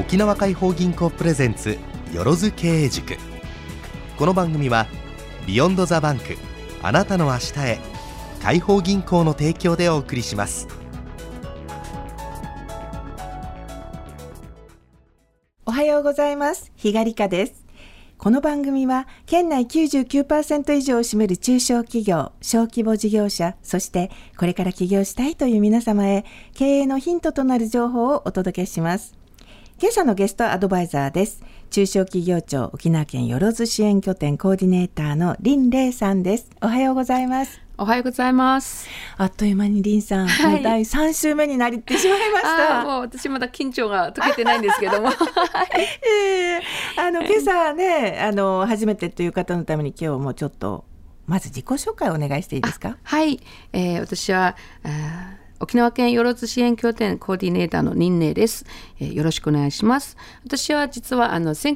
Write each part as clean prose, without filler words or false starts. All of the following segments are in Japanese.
沖縄解放銀行プレゼンツよろず経営塾。この番組はビヨンドザバンク、あなたの明日へ、解放銀行の提供でお送りします。 おはようございます。比嘉理香です。この番組は県内 99% 以上を占める中小企業、小規模事業者、そしてこれから起業したいという皆様へ経営のヒントとなる情報をお届けします。今朝のゲストアドバイザーです。中小企業庁沖縄県よろず支援拠点コーディネーターの林玲さんです。おはようございます。 おはようございます。 あっという間に林さん、もう第3週目になってしまいました。 もう私まだ緊張が解けてないんですけども今朝ね、初めてという方のために今日もちょっとまず自己紹介をお願いしていいですか？ はい、私は沖縄県よろず支援拠点コーディネーターの林玲です。よろしくお願いします。私は実は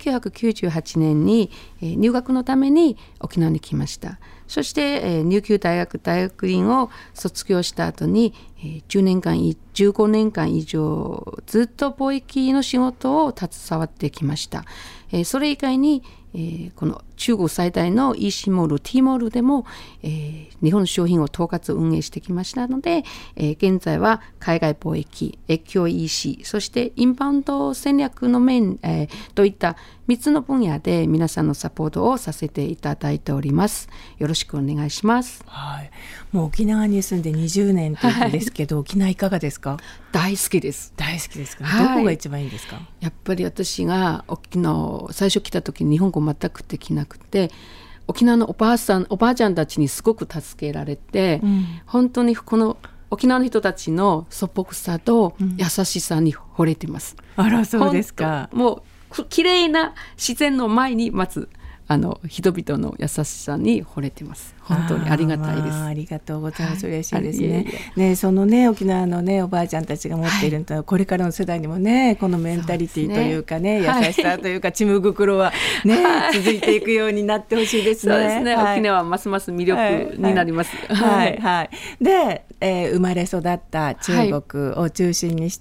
1998年に、入学のために沖縄に来ました。そして、琉球大学院を卒業した後に、15年間以上ずっと貿易の仕事を携わってきました。それ以外に、この中国最大の EC モール T モールでも、日本の商品を統括運営してきましたので、現在は海外貿易、越境 EC、そしてインバウンド戦略の面、といった3つの分野で皆さんのサポートをさせていただいております。よろしくお願いします。 はい、もう沖縄に住んで20年ということですけど、沖縄いかがですか？ 大好きです。 大好きですか？どこが一番いいですか？ やっぱり私が沖縄最初来た時に日本語全くできなくて、沖縄のおばあちゃんたちにすごく助けられて、本当にこの沖縄の人たちの素朴さと優しさに惚れてます。 あら、そうですか。 もう綺麗な自然の前にまず人々の優しさに惚れてます。本当にありがたいです。 ありがとうございます。嬉しいですね。ね、そのね、沖縄のね、おばあちゃんたちが持っていると、これからの世代にもね、このメンタリティというかね、優しさというか、ちむ袋はね、続いていくようになってほしいですね。 そうですね。沖縄はますます魅力になります。 で、生まれ育った中国を中心にして、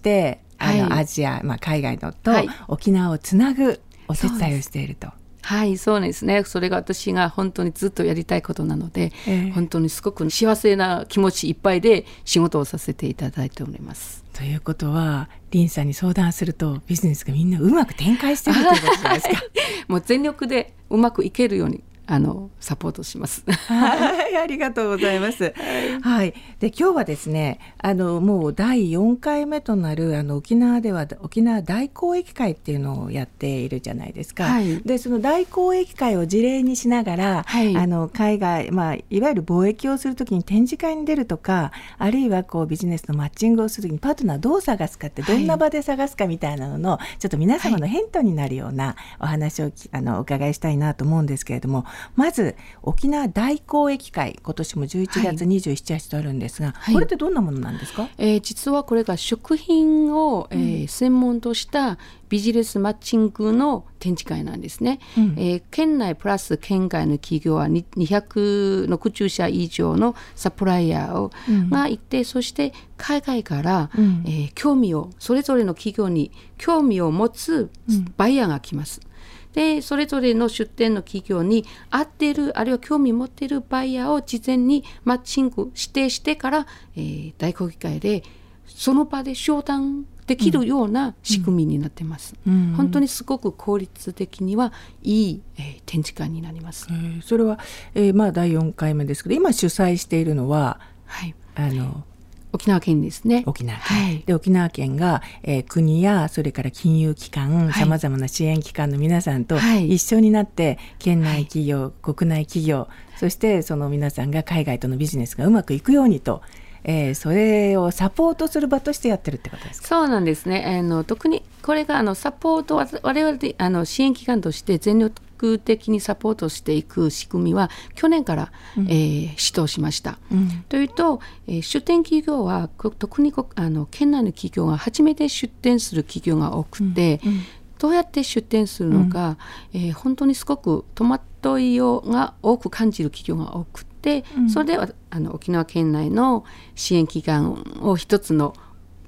アジア、海外のと沖縄をつなぐお手伝いをしていると。 はい、そうですね。それが私が本当にずっとやりたいことなので、本当にすごく幸せな気持ちいっぱいで仕事をさせていただいております。 ということは、林さんに相談するとビジネスがみんなうまく展開しているということじゃないですか？ もう全力でうまくいけるようにサポートします。 はい、ありがとうございます。はい、で今日はですね、もう第4回目となる沖縄では沖縄大交易会っていうのをやっているじゃないですか。でその大交易会を事例にしながら、海外、いわゆる貿易をするときに展示会に出るとか、あるいはこうビジネスのマッチングをするときにパートナーどう探すかって、どんな場で探すかみたいなのの、ちょっと皆様のヒントになるようなお話をお伺いしたいなと思うんですけれども、まず沖縄大交易会、今年も11月27日とあるんですが、これってどんなものなんですか？ 実はこれが食品を、専門としたビジネスマッチングの展示会なんですね。県内プラス県外の企業は260社以上のサプライヤーがいて、そして海外から、それぞれの企業に興味を持つバイヤーが来ます。でそれぞれの出店の企業に合っている、あるいは興味を持っているバイヤーを事前にマッチング指定してから、大交易会でその場で商談できるような仕組みになってます。本当にすごく効率的にはいい、展示会になります。 それは、第4回目ですけど、今主催しているのは、 沖縄県ですね。 沖縄県、で沖縄県が、国やそれから金融機関、さまざまな支援機関の皆さんと一緒になって、県内企業、国内企業、そしてその皆さんが海外とのビジネスがうまくいくようにと、それをサポートする場としてやってるってことですか？ そうなんですね。特にこれがサポート、我々で支援機関として全力的にサポートしていく仕組みは去年から、始動しました。というと、出店企業は特に県内の企業が初めて出店する企業が多くて、どうやって出店するのか、本当にすごく戸惑いが多く感じる企業が多くて、それでは沖縄県内の支援機関を一つの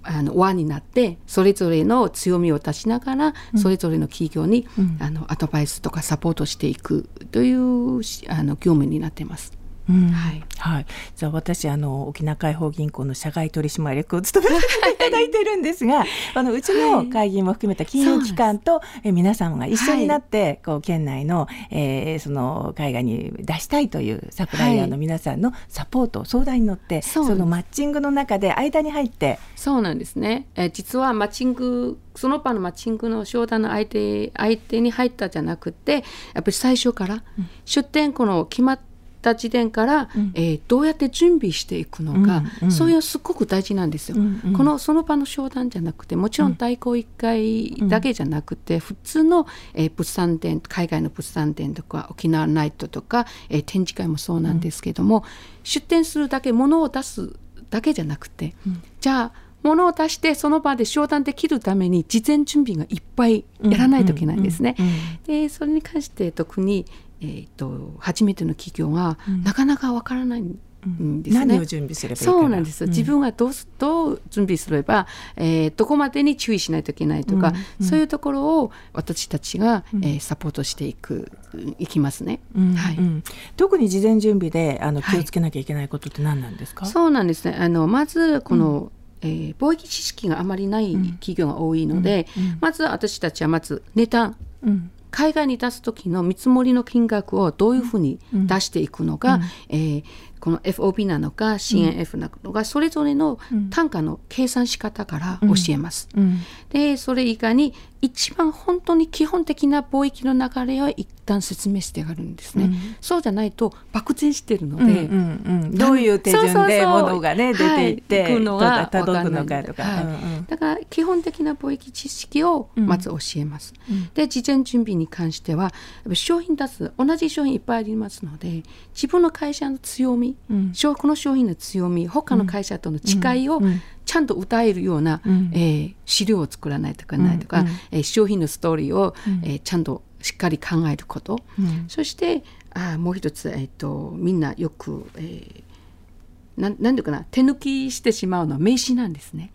輪になってそれぞれの強みを出しながら、それぞれの企業に、アドバイスとかサポートしていくという業務になっています。はいはい、じゃあ私沖縄開放銀行の社外取締役を務めさせていただいているんですがうちの会議も含めた金融機関と、皆さんが一緒になって、こう県内の、その海外に出したいというサプライヤーの皆さんのサポート、相談に乗って、そのマッチングの中で間に入って。 そうなんですね、実はマッチングその場のマッチングの商談の相手に入ったじゃなくて、やっぱり最初から、出店この決まった時点から、どうやって準備していくのか、そういうすごく大事なんですよ、その場の商談じゃなくて、もちろん代行1回だけじゃなくて、普通の、物産展、海外の物産展とか沖縄ナイトとか、展示会もそうなんですけども、出展するだけ、物を出すだけじゃなくて、じゃあ物を出してその場で商談できるために事前準備がいっぱいやらないといけないんですね。でそれに関して特に初めての企業はなかなかわからないんですね。 何を準備すればいいかな。 そうなんです、自分がどう準備すれば、どこまでに注意しないといけないとか、そういうところを私たちが、サポートしていきますね。 特に事前準備で気をつけなきゃいけないことって何なんですか。 そうなんですね。まずこの、貿易知識があまりない企業が多いので、まず私たちは値段、海外に出す時の見積もりの金額をどういうふうに出していくのか、この FOB なのか CNF なのか、それぞれの単価の計算仕方から教えます。でそれ以外に一番本当に基本的な貿易の流れを一旦説明してあるんですね。そうじゃないと漠然してるので、 どういう手順で物がね出ていって行くのが届くのかとか、 だから基本的な貿易知識をまず教えます。で事前準備に関しては商品出す、同じ商品いっぱいありますので、自分の会社の強み、この商品の強み、他の会社との違いをちゃんと歌えるような、資料を作らないといけないとか、商品のストーリーを、ちゃんとしっかり考えること、そしてもう一つ、みんなよく、なんていうかな、手抜きしてしまうのは名刺なんですね。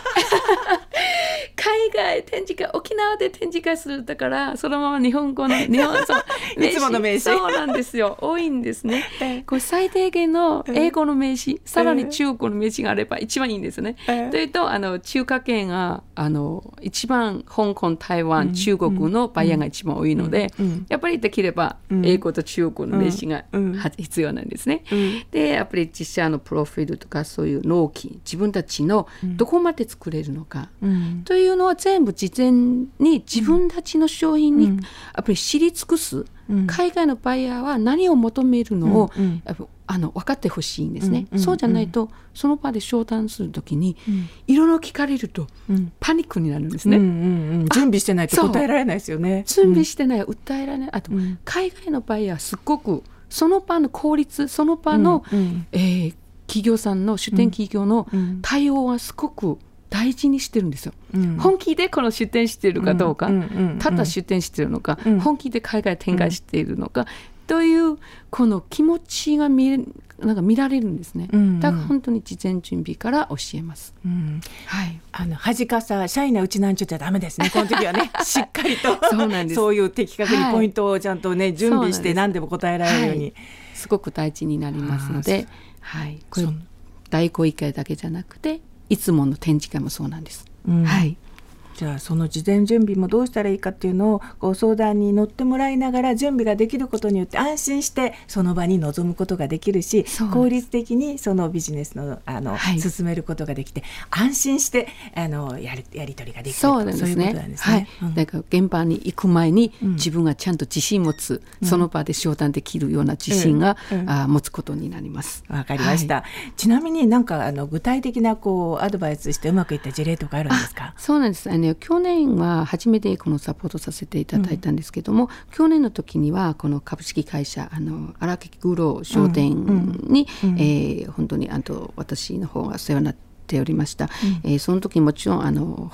海外展示会、沖縄で展示会するだから、そのまま日本語のいつもの名刺、 そうなんですよ、多いんですね。これ最低限の英語の名刺、さらに中国の名刺があれば一番いいんですね。というと中華圏が一番香港、台湾、中国のバイヤーが一番多いので、やっぱりできれば英語と中国の名刺が必要なんですね。でやっぱり実写のプロフィールとか、そういう納期、自分たちのどこまで作れるのか、というのは全部事前に自分たちの商品にやっぱり知り尽くす、海外のバイヤーは何を求めるのをやっぱ分かってほしいんですね。そうじゃないとその場で商談するときにいろいろ聞かれるとパニックになるんですね。 準備してないと答えられないですよね。 準備してない、訴えられない。あと、海外のバイヤーはすっごくその場の効率、その場の、企業さんの出店企業の対応はすごく大事にしてるんですよ。本気でこの出店しているかどうか、ただ出店しているのか、本気で海外展開しているのか、というこの気持ちが見られるんですね。だから本当に事前準備から教えます。 恥かさ、シャイなうちなんちゅっちゃダメですね。この時はね、しっかりとそういう的確にポイントをちゃんとね、準備して何でも答えられるように、 すごく大事になりますので、これ代行1回だけじゃなくて、いつもの展示会もそうなんです。 じゃあその事前準備もどうしたらいいかっていうのをご相談に乗ってもらいながら準備ができることによって安心してその場に臨むことができるし、効率的にそのビジネスの進めることができて、安心してやり取りができると、そういうことなんですね。 だから現場に行く前に自分がちゃんと自信持つ、その場で商談できるような自信が持つことになります。 わかりました。ちなみになんか具体的なアドバイスしてうまくいった事例とかあるんですか？ そうなんです。去年は初めてこのサポートさせていただいたんですけども、去年の時にはこの株式会社荒木グロー商店に、本当に私の方が世話になっておりました。その時もちろん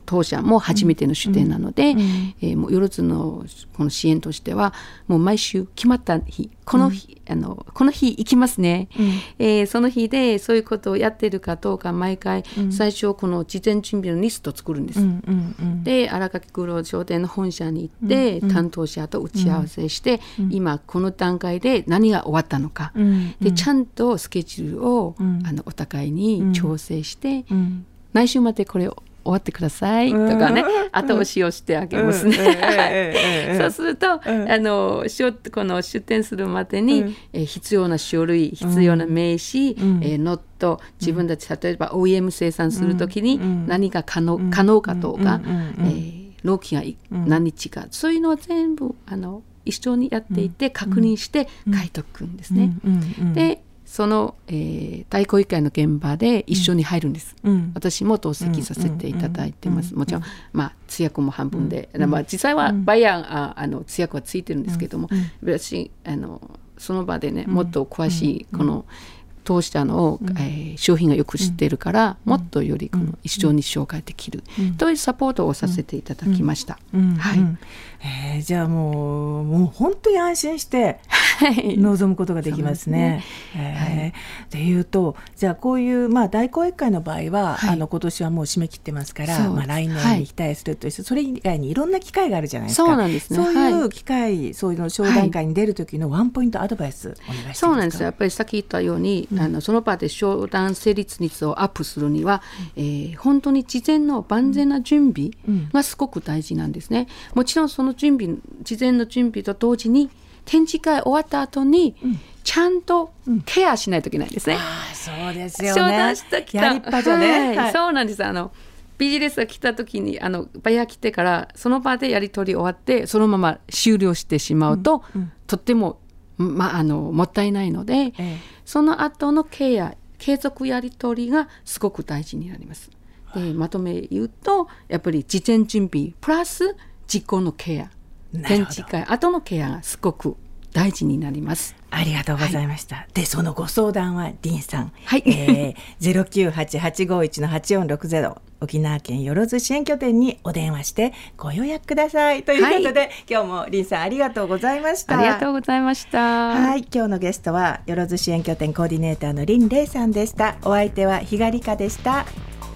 当社も初めての出店なので、もうよろずのこの支援としてはもう毎週決まった日、この日行きますね、その日でそういうことをやってるかどうか毎回、最初この事前準備のリストを作るんです、で荒垣九郎商店の本社に行って、担当者と打ち合わせして、今この段階で何が終わったのか、でちゃんとスケジュールを、お互いに調整して、来週までこれを終わってくださいとかね、後押しをしてあげますね。そうすると、この出店するまでに、必要な書類、必要な名刺、ノット、自分たち例えば OEM 生産するときに何が可能かどうか、納期が何日か、そういうのは全部一緒にやっていて確認して書いておくんですね。でその、代行委員会の現場で一緒に入るんです、私も同席させていただいてます。もちろん、通訳も半分で、実際はバイヤー通訳はついてるんですけども、私その場でね、もっと詳しいこの当社の、商品がよく知っているから、もっとよりこの一緒に紹介できる、というサポートをさせていただきました。 じゃあもう本当に安心して望むことができますね。でいうと、じゃあこういう、代行委員会の場合は、今年はもう締め切ってますから、来年に期待するとして、それ以外にいろんな機会があるじゃないですか。 そうなんですね。 そういう機会、そういうの商談会に出る時のワンポイントアドバイスお願いしていいですか。 そうなんですよ。やっぱりさっき言ったように、その場で商談成立率をアップするには、本当に事前の万全な準備がすごく大事なんですね。もちろんその事前の準備と同時に展示会終わった後に、ちゃんとケアしないといけないんですね。 そうですよね。 商談したきたやりっぱじゃね、 そうなんです。ビジネスが来た時にバイヤー来てからその場でやり取り終わってそのまま終了してしまうと、とっても、もったいないので、その後のケア、継続やり取りがすごく大事になります。でまとめ言うと、やっぱり事前準備プラス実行のケア、展示会後のケアがすごく大事になります。 ありがとうございました。でそのご相談はリンさん、098-851-8460 沖縄県よろず支援拠点にお電話してご予約くださいということで、今日もリンさんありがとうございました。 ありがとうございました。 今日のゲストはよろず支援拠点コーディネーターのリンレイさんでした。お相手は比嘉理香でした。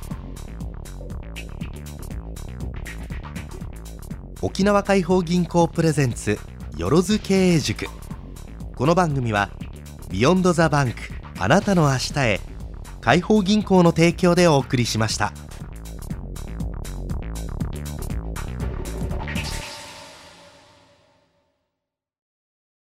沖縄解放銀行プレゼンツよろず経営塾。この番組はビヨンドザバンク、あなたの明日へ、解放銀行の提供でお送りしました。